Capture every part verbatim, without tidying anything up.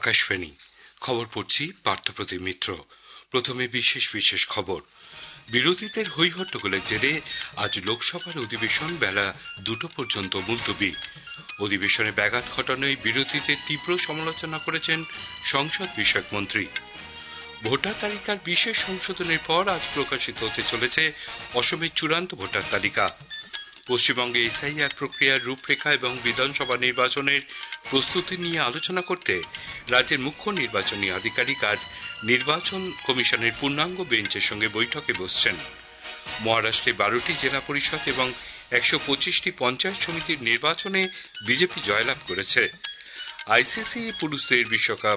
আকাশবাণী খবর পড়ছি পার্থপ্রতিম মিত্র। প্রথমে বিশেষ বিশেষ খবর। বিরোধীদের হইহট্টগোলের জেরে আজ লোকসভার অধিবেশন বেলা দুটো পর্যন্ত মুলতবি। অধিবেশনে ব্যাঘাত ঘটানোয় বিরোধীদের তীব্র সমালোচনা করেছেন সংসদ বিষয়ক মন্ত্রী। ভোটার তালিকার বিশেষ সংশোধনের পর আজ প্রকাশিত হতে চলেছে অসমের চূড়ান্ত ভোটার তালিকা। পশ্চিমবঙ্গে এসআইআর প্রক্রিয়ার রূপরেখা এবং বিধানসভা নির্বাচনের প্রস্তুতি নিয়ে আলোচনা করতে রাজ্যের মুখ্য নির্বাচনী আধিকারিক আজ নির্বাচন কমিশনের পূর্ণাঙ্গ বেঞ্চের সঙ্গে বৈঠকে বসছেন। মহারাষ্ট্রে বারোটি জেলা পরিষদ এবং একশো পঁচিশটি পঞ্চায়েত সমিতির নির্বাচনে বিজেপি জয়লাভ করেছে। আইসিসি পুরুষদের বিশ্বকাপ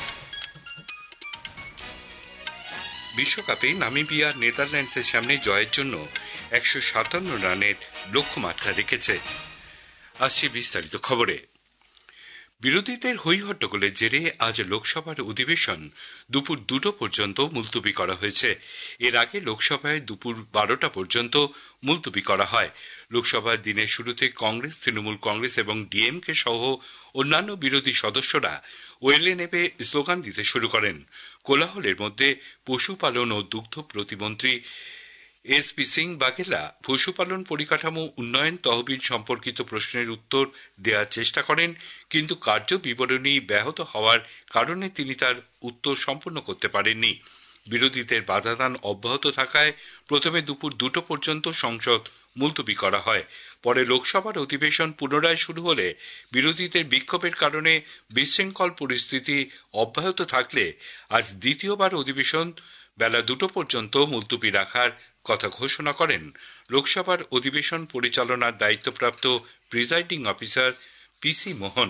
বিশ্বকাপে নামিবিয়া নেদারল্যান্ডসের সামনে জয়ের জন্য একশো সাতান্ন রানের লক্ষ্যমাত্রা রেখেছে। আসছে বিস্তারিত খবরে। বিরোধীদের হইহট্টগোলের জেরে আজ লোকসভার অধিবেশন দুপুর দুটো পর্যন্ত মুলতবি করা হয়েছে। এর আগে লোকসভায় দুপুর বারোটা পর্যন্ত মুলতবি করা হয়। লোকসভার দিনের শুরুতে কংগ্রেস, তৃণমূল কংগ্রেস এবং ডিএমকে সহ অন্যান্য বিরোধী সদস্যরা ওয়েলে নেমে স্লোগান দিতে শুরু করেন। কোলাহলের মধ্যে পশুপালন ও দুগ্ধ প্রতিমন্ত্রী এস পি সিং বাঘেলা পশুপালন পরিকাঠামো উন্নয়ন তহবিল সম্পর্কিত প্রশ্নের উত্তর দেওয়ার চেষ্টা করেন, কিন্তু কার্য বিবরণী ব্যাহত হওয়ার কারণে তিনি তার উত্তর সম্পূর্ণ করতে পারেননি। বিরোধীদের বাধাদান অব্যাহত থাকায় প্রথমে দুপুর দুটো পর্যন্ত সংসদ মুলতবি করা হয়। পরে লোকসভার অধিবেশন পুনরায় শুরু হলে বিরোধীদের বিক্ষোভের কারণে বিশৃঙ্খল পরিস্থিতি অব্যাহত থাকলে আজ দ্বিতীয়বার অধিবেশন বেলা দুটো পর্যন্ত মুলতবি রাখার কথা ঘোষণা করেন লোকসভার অধিবেশন পরিচালনার দায়িত্বপ্রাপ্ত presiding officer P C Mohan.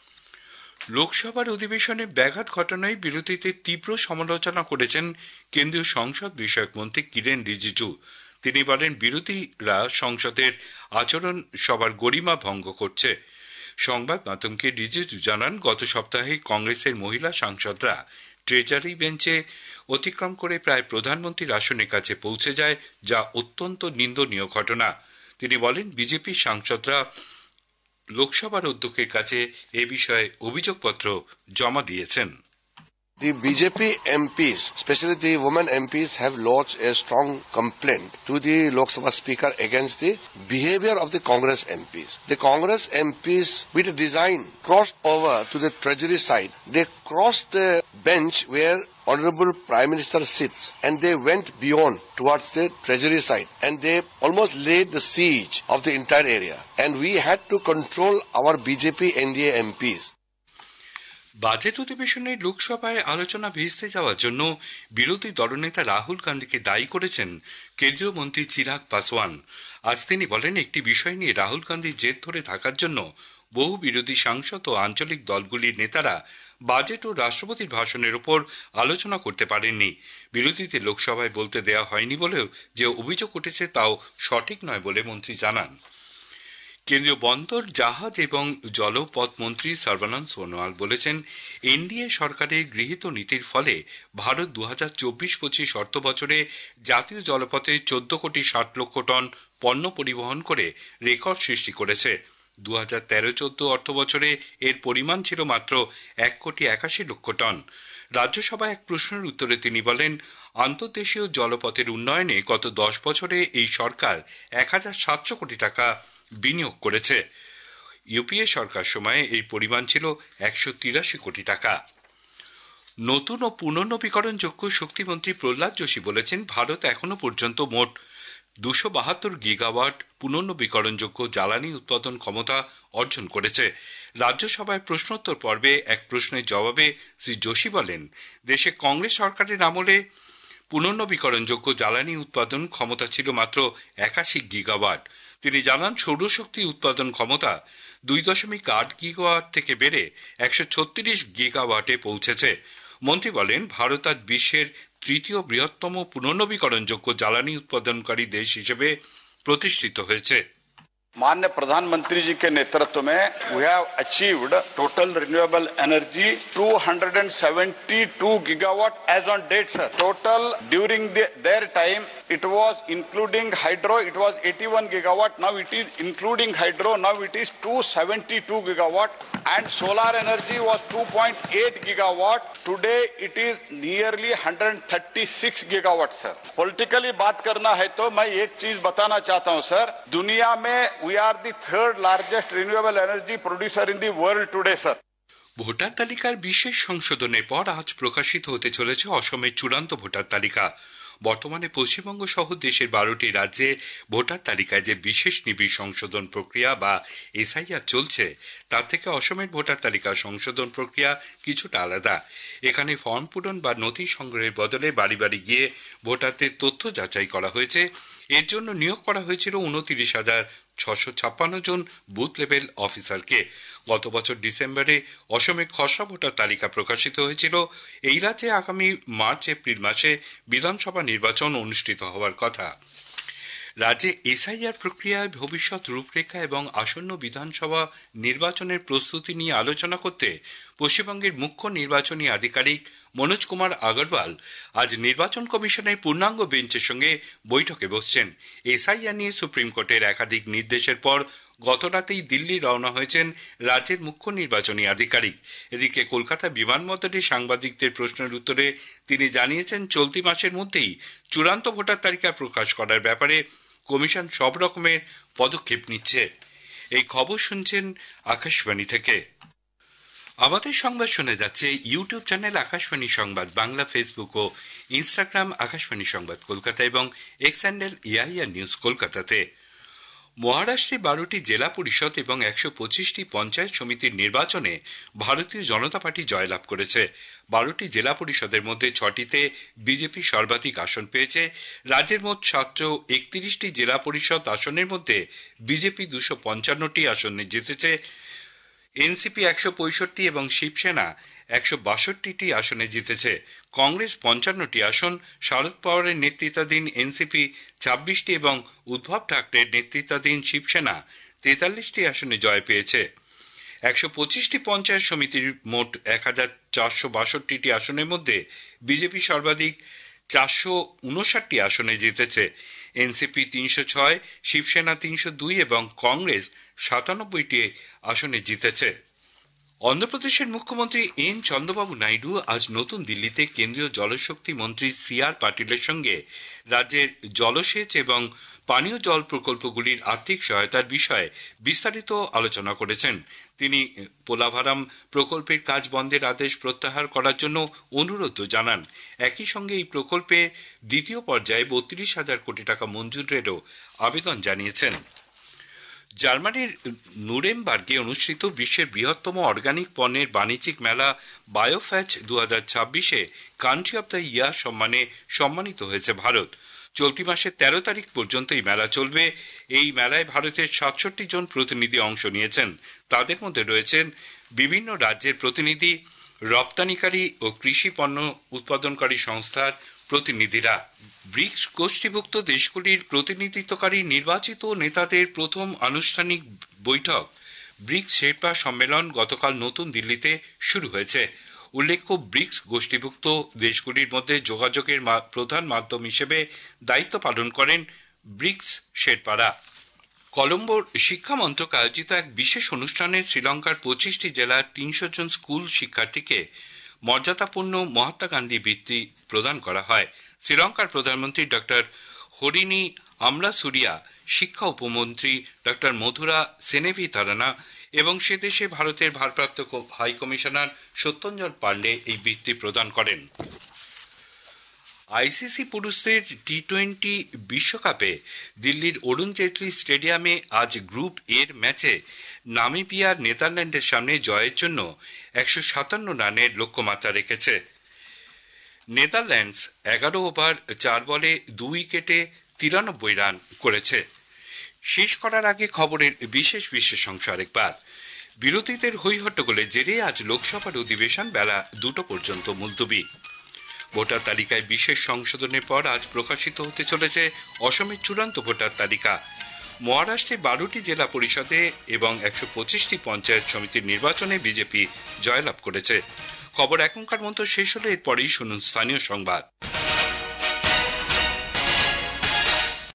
লোকসভার অধিবেশনে ব্যাঘাত ঘটানোয় বিরোধীদের তীব্র সমালোচনা করেছেন কেন্দ্রীয় সংসদ বিষয়ক মন্ত্রী কিরেন রিজিজু। তিনি বলেন, বিরোধীরা সংসদের আচরণ সবার গরিমা ভঙ্গ করছে। সংবাদ মাধ্যমকে রিজিজু জানান, গত সপ্তাহে কংগ্রেসের মহিলা সাংসদরা ট্রেজারি বেঞ্চে অতিক্রম করে প্রায় প্রধানমন্ত্রীর আসনের কাছে পৌঁছে যায়, যা অত্যন্ত নিন্দনীয় ঘটনা। তিনি বলেন, বিজেপি সাংসদরা লোকসভার অধ্যক্ষের কাছে এ বিষয়ে অভিযোগপত্র জমা দিয়েছেন। The B J P M Ps, especially the women M Ps, have lodged a strong complaint to the Lok Sabha Speaker against the behavior of the Congress M Ps. The Congress M Ps, with a design, crossed over to the Treasury side. They crossed the bench where Honorable Prime Minister sits, and they went beyond towards the Treasury side, and they almost laid the siege of the entire area. And we had to control our B J P N D A M Ps. Budget অধিবেশনে লোকসভায় আলোচনা ভেস্তে যাওয়ার জন্য বিরোধী দলনেতা রাহুল গান্ধীকে দায়ী করেছেন কেন্দ্রীয় মন্ত্রী চিরাগ পাসওয়ান। আজ তিনি বলেন, একটি বিষয় নিয়ে রাহুল গান্ধীর জেদ ধরে থাকার জন্য বহু বিরোধী সাংসদ ও আঞ্চলিক দলগুলির নেতারা বাজেট ও রাষ্ট্রপতির ভাষণের উপর আলোচনা করতে পারেননি। বিরোধীদের লোকসভায় বলতে দেওয়া হয়নি বলেও যে অভিযোগ উঠেছে তাও সঠিক নয় বলে মন্ত্রী জানান। কেন্দ্রীয় বন্দর, জাহাজ এবং জলপথ মন্ত্রী সর্বানন্দ সোনোয়াল বলেছেন, এনডিএ সরকারের গৃহীত নীতির ফলে ভারত দু হাজার চব্বিশ পঁচিশ অর্থ বছরে জাতীয় জলপথে চোদ্দ কোটি ষাট লক্ষ টন পণ্য পরিবহন করে রেকর্ড সৃষ্টি করেছে। দু হাজার তেরো চোদ্দ অর্থ বছরে এর পরিমাণ ছিল মাত্র এক কোটি একাশি লক্ষ টন। রাজ্যসভায় এক প্রশ্নের উত্তরে তিনি বলেন, আন্তর্দেশীয় জলপথের উন্নয়নে গত দশ বছরে এই সরকার এক হাজার সাতশো কোটি টাকা বিনিয়োগ করেছে। ইউপিএ সরকার সময়ে এই পরিমাণ ছিল একশো তিরাশি কোটি টাকা। নতুন ও পুনর্নবীকরণযোগ্য শক্তিমন্ত্রী প্রহ্লাদ যোশী বলেছেন, ভারত এখনো পর্যন্ত মোট দুশো বাহাত্তর গিগাওয়াট পুনর্নবীকরণযোগ্য জ্বালানি উৎপাদন ক্ষমতা অর্জন করেছে। রাজ্যসভায় প্রশ্নোত্তর পর্বে এক প্রশ্নের জবাবে শ্রী যোশী বলেন, দেশে কংগ্রেস সরকারের আমলে পুনর্নবীকরণযোগ্য জ্বালানি উৎপাদন ক্ষমতা ছিল মাত্র একাশি গিগাওয়াট। তিনি জানান, সৌরশক্তি উৎপাদন ক্ষমতা দুই দশমিক আট গিগাওয়াট থেকে বেড়ে একশো ছত্রিশ গিগাওয়াটে পৌঁছেছে। মন্ত্রী বলেন, ভারত আজ বিশ্বের তৃতীয় বৃহত্তম পুনর্নবীকরণযোগ্য জ্বালানি উৎপাদনকারী দেশ হিসেবে প্রতিষ্ঠিত হয়েছে। माननीय प्रधानमंत्री जी के नेतृत्व में we have achieved total renewable energy two hundred seventy-two gigawatt as on date, sir. Total during the, their time it was including hydro, it was eighty-one gigawatt. Now it is including hydro. Now it is two hundred seventy-two gigawatt. And solar energy was two point eight gigawatt. Today it is nearly one hundred thirty-six gigawatt, sir. Politically बात करना है तो मैं एक चीज बताना चाहता हूं, सर. दुनिया में we are the third largest renewable energy producer in the world today, sir. Voter তালিকার বিশেষ সংশোধনের পর আজ প্রকাশিত হতে চলেছে অসমের চূড়ান্ত ভোটার তালিকা। বর্তমানে পশ্চিমবঙ্গ সহ দেশের বারোটি রাজ্যে ভোটার তালিকায় যে বিশেষ নিবিড় সংশোধন প্রক্রিয়া বা এসআইআর চলছে, তার থেকে অসমের ভোটার তালিকা সংশোধন প্রক্রিয়া কিছুটা আলাদা। এখানে ফর্ম পূরণ বা নথি সংগ্রহের বদলে বাড়ি বাড়ি গিয়ে ভোটারদের তথ্য যাচাই করা হয়েছে। এর জন্য নিয়োগ করা হয়েছিল উনত্রিশ হাজার ছশো ছাপ্পান্ন জন বুথ লেভেল অফিসারকে। গত বছর ডিসেম্বরে অসমে খসড়া ভোটার তালিকা প্রকাশিত হয়েছিল। এই রাজ্যে আগামী মার্চ এপ্রিল মাসে বিধানসভা নির্বাচন অনুষ্ঠিত হওয়ার কথা। রাজ্যে এসআইআর প্রক্রিয়ায় ভবিষ্যৎ রূপরেখা এবং আসন্ন বিধানসভা নির্বাচনের প্রস্তুতি নিয়ে আলোচনা করতে পশ্চিমবঙ্গের মুখ্য নির্বাচনী আধিকারিক মনোজ কুমার আগরওয়াল আজ নির্বাচন কমিশনের পূর্ণাঙ্গ বেঞ্চের সঙ্গে বৈঠকে বসছেন। এসআইআর নিয়ে সুপ্রিম কোর্টের একাধিক নির্দেশের পর গতরাতেই দিল্লি রওনা হয়েছেন রাজ্যের মুখ্য নির্বাচনী আধিকারিক। এদিকে কলকাতা বিমানবন্দরে সাংবাদিকদের প্রশ্নের উত্তরে তিনি জানিয়েছেন, চলতি মাসের মধ্যেই চূড়ান্ত ভোটার তালিকা প্রকাশ করার ব্যাপারে কমিশন সব রকমের পদক্ষেপ নিচ্ছে। এই খবর শুনছেন আকাশবাণী থেকে। আমাদের সংবাদ শোনা যাচ্ছে ইউটিউব চ্যানেল আকাশবাণী সংবাদ বাংলা, ফেসবুক ও ইনস্টাগ্রাম আকাশবাণী সংবাদ কলকাতা এবং এক্স হ্যান্ডেল এআইআর নিউজ কলকাতাতে। মহারাষ্ট্রে বারোটি জেলা পরিষদ এবং একশো পঁচিশটি পঞ্চায়েত সমিতির নির্বাচনে ভারতীয় জনতা পার্টি জয়লাভ করেছে। বারোটি জেলা পরিষদের মধ্যে ছটিতে বিজেপি সর্বাধিক আসন পেয়েছে। রাজ্যের মোট সাতশো একত্রিশটি জেলা পরিষদ আসনের মধ্যে বিজেপি দুশো পঞ্চান্নটি আসনে জিতেছে। এনসিপি একশো পঁয়ষট্টি এবং শিবসেনা একশো বাষট্টিটি আসনে জিতেছে। কংগ্রেস পঞ্চান্নটি আসন, শরদ পাওয়ারের নেতৃত্বাধীন এনসিপি ছাব্বিশটি এবং উদ্ধব ঠাকরের নেতৃত্বাধীন শিবসেনা তেতাল্লিশটি আসনে জয় পেয়েছে। একশো পঁচিশটি পঞ্চায়েত সমিতির মোট এক হাজার চারশো বাষট্টিটি আসনের মধ্যে বিজেপি সর্বাধিক চারশো উনষাটটি আসনে জিতেছে। এনসিপি তিনশো ছয়, শিবসেনা তিনশো দুই এবং কংগ্রেস সাতানব্বইটি আসনে জিতেছে। অন্ধ্রপ্রদেশের মুখ্যমন্ত্রী এন চন্দ্রবাবু নাইডু আজ নতুন দিল্লিতে কেন্দ্রীয় জলশক্তি মন্ত্রী সি আর পাটিলের সঙ্গে রাজ্যের জলসেচ এবং পানীয় জল প্রকল্পগুলির আর্থিক সহায়তার বিষয়ে বিস্তারিত আলোচনা করেছেন। তিনি পোলাভারাম প্রকল্পের কাজ বন্ধের আদেশ প্রত্যাহার করার জন্য অনুরোধ জানান। একই সঙ্গে এই প্রকল্পে দ্বিতীয় পর্যায়ে বত্রিশ হাজার কোটি টাকা মঞ্জুরেরও আবেদন জানিয়েছেন। জার্মানির নুরেমবার্গে অনুষ্ঠিত বিশ্বের বৃহত্তম অর্গানিক পণ্যের বাণিজ্যিক মেলা বায়োফ্যাচ দু হাজার ছাব্বিশে কান্ট্রি অব দ্য ইয়ার সম্মানে সম্মানিত হয়েছে ভারত। চলতি মাসের তেরো তারিখ পর্যন্ত এই মেলা চলবে। এই মেলায় ভারতের সাতষট্টি জন প্রতিনিধি অংশ নিয়েছেন। তাদের মধ্যে রয়েছেন বিভিন্ন রাজ্যের প্রতিনিধি, রপ্তানিকারী ও কৃষি পণ্য উৎপাদনকারী সংস্থার প্রতিনিধিরা। ব্রিক্স গোষ্ঠীভুক্ত দেশগুলির প্রতিনিধিত্বকারী নির্বাচিত নেতাদের প্রথম আনুষ্ঠানিক বৈঠক ব্রিক্স শেরপা সম্মেলন গতকাল নতুন দিল্লিতে শুরু হয়েছে। উল্লেখ্য, ব্রিক্স গোষ্ঠীভুক্ত দেশগুলির মধ্যে যোগাযোগের প্রধান মাধ্যম হিসেবে দায়িত্ব পালন করেন ব্রিক্স শেরপারা। কলম্বোর শিক্ষা মন্ত্রক আয়োজিত এক বিশেষ অনুষ্ঠানে শ্রীলঙ্কার পঁচিশটি জেলার তিনশো জন স্কুল শিক্ষার্থীকে মর্যাদাপূর্ণ মহাত্মা গান্ধী বৃত্তি প্রদান করা হয়। শ্রীলঙ্কার প্রধানমন্ত্রী ডক্টর হরিণী আমরাসুরিয়া, শিক্ষা উপমন্ত্রী ডক্টর মধুরা সেনেভিতারানা এবং সে দেশে ভারতের ভারপ্রাপ্ত হাই কমিশনার সত্যঞ্জন পান্ডে এই বৃত্তি প্রদান করেন। আইসিসি পুরুষদের টি টোয়েন্টি বিশ্বকাপে দিল্লির অরুণ জেটলি স্টেডিয়ামে আজ গ্রুপ এর ম্যাচে নামিবিয়ার নেদারল্যান্ডের সামনে জয়ের জন্য একশো সাতান্ন রানের লক্ষ্যমাত্রা রেখেছে। নেদারল্যান্ডস এগারো ওভার চার বলে দুই উইকেটে তিরানব্বই রান করেছে। শেষ করার আগে খবরের বিশেষ বিশেষাংশ আরেকবার। বিরোধীদের হইহট্টগোলের জেরে আজ লোকসভার অধিবেশন বেলা দুটো পর্যন্ত মুলতবি। ভোটার তালিকায় বিশেষ সংশোধনের পর আজ প্রকাশিত হতে চলেছে অসমের চূড়ান্ত ভোটার তালিকা। মহারাষ্ট্রে বারোটি জেলা পরিষদে এবং একশো পঁচিশটি পঞ্চায়েত সমিতির নির্বাচনে বিজেপি জয়লাভ করেছে। খবর এখনকার মতো শেষ হলে এরপরেই শুনুন স্থানীয় সংবাদ।